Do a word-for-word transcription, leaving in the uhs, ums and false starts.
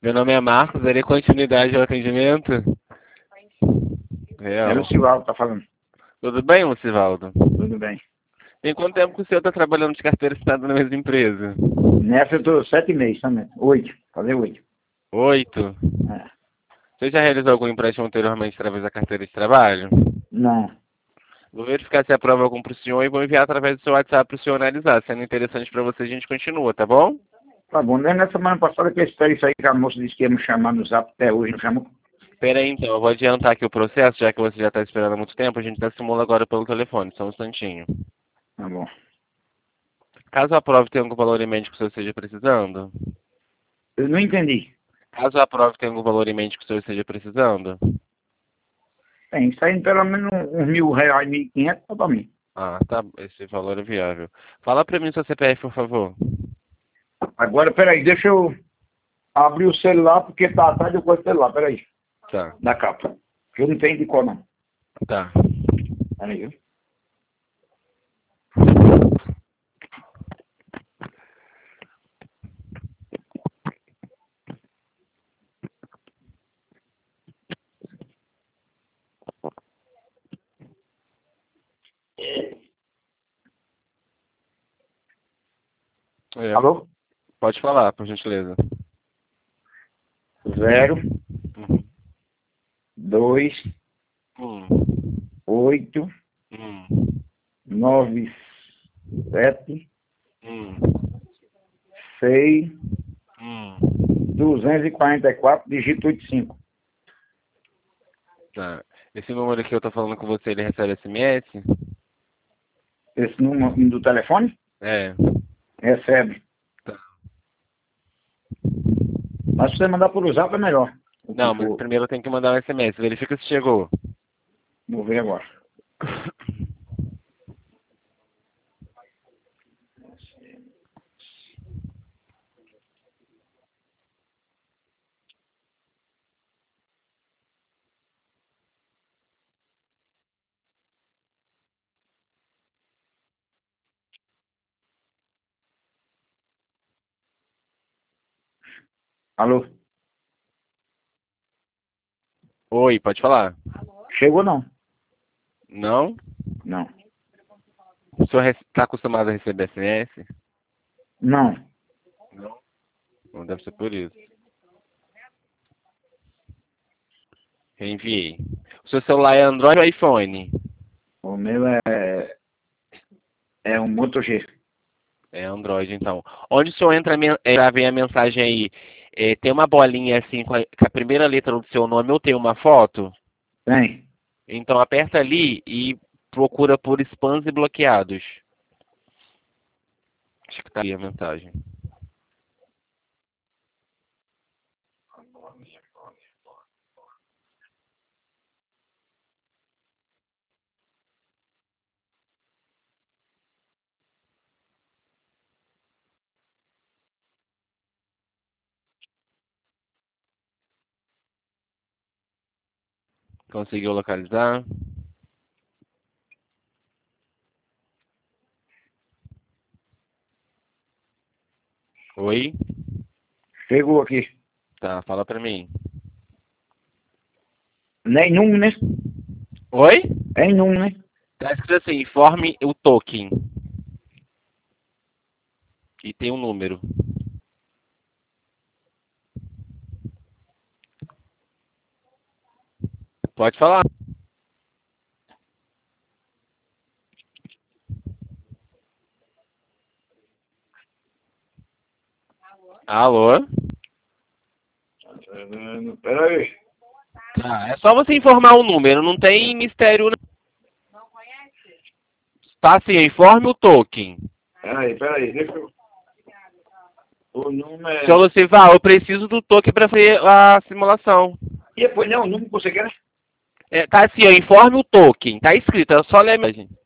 Meu nome é Marcos, darei continuidade ao atendimento? É É, o Lucivaldo tá falando. tudo bem, Lucivaldo? Tudo bem. Tem quanto tempo que o senhor está trabalhando de carteira assinada na mesma empresa? Nessa eu tô sete meses também. Oito. Fazer oito. Oito. É. Você já realizou algum empréstimo anteriormente através da carteira de trabalho? Não. Vou verificar se aprova algum para o senhor e vou enviar através do seu WhatsApp para o senhor analisar. Sendo interessante para você, a gente continua, tá bom? Tá bom. Desde na semana passada que eu espero isso aí que a moça disse que ia me chamar no zap, até hoje não chamou. Pera aí, então, eu vou adiantar aqui o processo, já que você já está esperando há muito tempo, a gente já simula agora pelo telefone, só um instantinho. Tá bom. Caso a prova tenha algum valor em mente que o senhor esteja precisando? Eu não entendi. Caso a prova tenha algum valor em mente que o senhor esteja precisando? Tem, saindo pelo menos uns mil reais, mil e quinhentos, tá pra mim. Ah, tá, esse valor é viável. Fala pra mim o seu C P F, por favor. Agora, peraí, deixa eu abrir o celular, porque tá atrás do coisa do celular, peraí. Tá, Da capa. Eu não tenho de cor, não. tá. Peraí, viu? É. Alô? Pode falar, por gentileza. Zero, Uhum. dois, Hum. oito, Hum. nove, sete, Hum. seis, Hum. duzentos e quarenta e quatro, digito oitenta e cinco. Tá. Esse número aqui eu tô falando com você, ele recebe S M S? Esse número do telefone? É. Recebe. Tá. Mas se você mandar por zap é melhor. O que Não, mas for. primeiro eu tenho que mandar um S M S. Verifica se chegou. Vou ver agora. Alô? Oi, pode falar? Chegou não? Não? Não. O senhor está acostumado a receber S M S? Não. Não. Não deve ser por isso. Reenviei. O seu celular é Android ou iPhone? O meu é. É um Moto G. É Android, então. Onde o senhor entra, men- é, já vem a mensagem aí, é, tem uma bolinha assim com a, com a primeira letra do seu nome ou tem uma foto? Tem. Então aperta ali e procura por spams e bloqueados. Acho que tá aí a mensagem. Conseguiu localizar? Oi? Chegou aqui. Tá, fala pra mim. Nem num, né? Oi? É em num, né? Tá escrito assim, informe o token. E tem um número. Pode falar. Alô? Peraí. Tá, é só você informar o número, não tem mistério. Não. Tá assim, informe o token. Peraí, peraí. Deixa eu. O número é. Seu Lucival, eu preciso do token para fazer a simulação. E depois não, o número que você quer? É, tá assim, ó, informe o token. Tá escrito, é só ler a imagem.